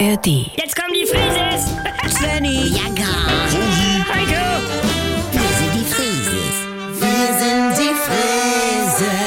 ARD. Jetzt kommen die Frises! Svenny, Jagger, Heiko! wir sind die Frieses. Wir sind die Frieses.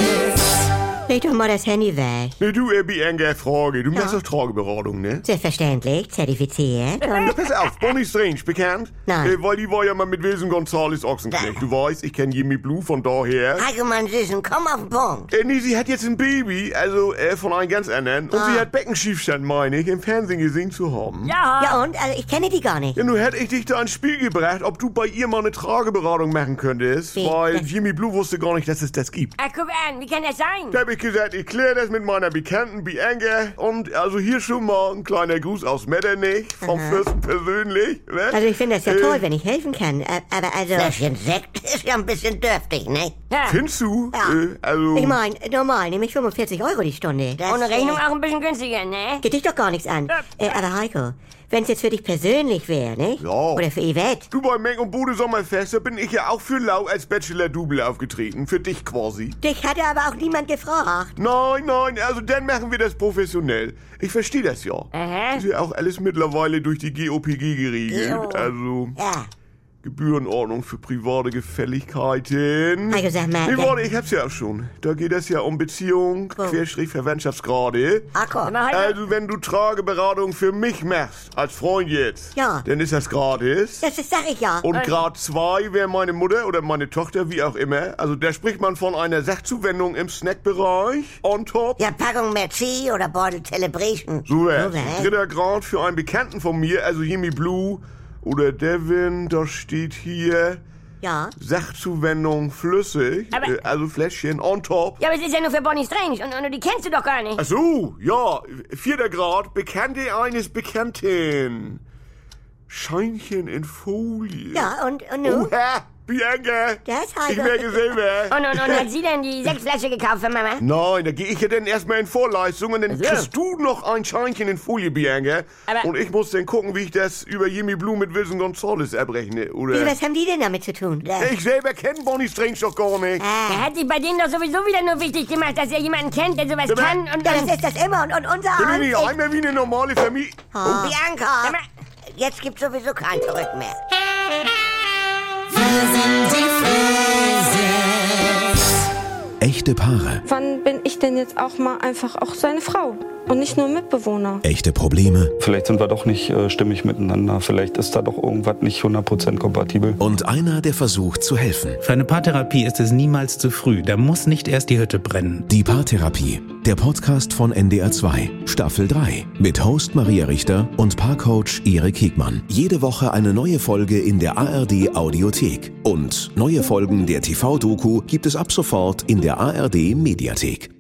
leg doch mal das Handy weg. Ne, du, Bianca, Frage. Du machst doch Trageberatung, ne? Selbstverständlich, zertifiziert. Ja, pass auf, Bonnie Strange, bekannt? Nein. Weil die war ja mal mit Wilson Gonzales Ochsenknecht. Du weißt, ich kenne Jimmy Blue von daher. Heiko, mein Süßen, komm auf den Punkt. Nee, sie hat jetzt ein Baby, also von einem ganz anderen. Und sie hat Beckenschiefstand, meine ich, im Fernsehen gesehen zu haben. Ja! Ja und? Also ich kenne die gar nicht. Ja, nun hätte ich dich da ins Spiel gebracht, ob du bei ihr mal eine Trageberatung machen könntest. Wie? Weil Das- Jimmy Blue wusste gar nicht, dass es das gibt. Ach, guck an, wie kann das sein? Da hab ich gesagt, ich kläre das mit meiner Bekannten Bianca. Und also hier schon mal ein kleiner Gruß aus Metternich, vom Fürsten persönlich. Ne? Also ich finde das ja toll, wenn ich helfen kann. Aber also... Fläschchen Sekt ist ja ein bisschen dürftig, ne? Ja. Findest du? Ja. Also... Ich meine, normal nehme ich 45 € die Stunde. Das, Ohne Rechnung auch ein bisschen günstiger, ne? Geht dich doch gar nichts an. Aber Heiko, wenn es jetzt für dich persönlich wäre, ne? Ja. Oder für Yvette. Du, bei Meng und Bude Sommerfest, da bin ich ja auch für Lau als Bachelor-Double aufgetreten. Für dich quasi. Dich hatte aber auch niemand gefragt. Nein, also dann machen wir das professionell. Ich verstehe das ja. Aha. Ist ja auch alles mittlerweile durch die GOPG geregelt. Jo. Also Ja. Gebührenordnung für private Gefälligkeiten. Heiko, sag mal... Nee, warte, ich hab's ja auch schon. Da geht es ja um Beziehung, Verwandtschaftsgrade. Akku. Sag mal, Heiko, Also wenn du Trageberatung für mich machst, als Freund jetzt, Ja. dann ist das gratis. Das sag ich ja. Und Grad 2 wäre meine Mutter oder meine Tochter, wie auch immer. Also da spricht man von einer Sachzuwendung im Snackbereich. On top. Ja, Packung Merci oder Beutel Celebration. So was. So was. Dritter Grad für einen Bekannten von mir, also Jimmy Blue oder Devin, da steht hier Ja. Sachzuwendung flüssig, Aber- also Fläschchen on top. ja, aber es ist ja nur für Bonnie Strange und die kennst du doch gar nicht. Ach so, ja, vierter Grad, Bekannte eines Bekannten. Scheinchen in Folie. Ja, und nun? Oha, Bianca, Das ich Heiko. merke selber. Und hat sie denn die Sektflasche gekauft für Mama? Nein, da gehe ich ja dann erstmal in Vorleistung und dann so. kriegst du noch ein Scheinchen in Folie, Bianca. Aber- Und ich muss dann gucken, wie ich das über Jimmy Blue mit Wilson Gonzales abrechne, oder? Wieso, was haben die denn damit zu tun? Ich selber kenne Bonnie Strange doch gar nicht. Er hat sich bei denen doch sowieso wieder nur wichtig gemacht, dass er jemanden kennt, der sowas Ja, aber- kann und Ja, dann... das ist das immer und unser Bin ich Hans... nicht einmal wie eine normale Familie? Bianca, Sag mal, jetzt gibt's sowieso kein Zurück mehr. Echte Paare, Wann bin ich denn jetzt auch mal einfach auch seine Frau und nicht nur Mitbewohner? echte Probleme Vielleicht sind wir doch nicht stimmig miteinander. Vielleicht ist da doch irgendwas nicht 100% kompatibel. und einer, der versucht zu helfen. Für eine Paartherapie ist es niemals zu früh. Da muss nicht erst die Hütte brennen. Die Paartherapie, der Podcast von NDR 2, Staffel 3, mit Host Maria Richter und Paarcoach Erik Hegmann. Jede Woche eine neue Folge in der ARD Audiothek. Und neue Folgen der TV-Doku gibt es ab sofort in der ARD Mediathek.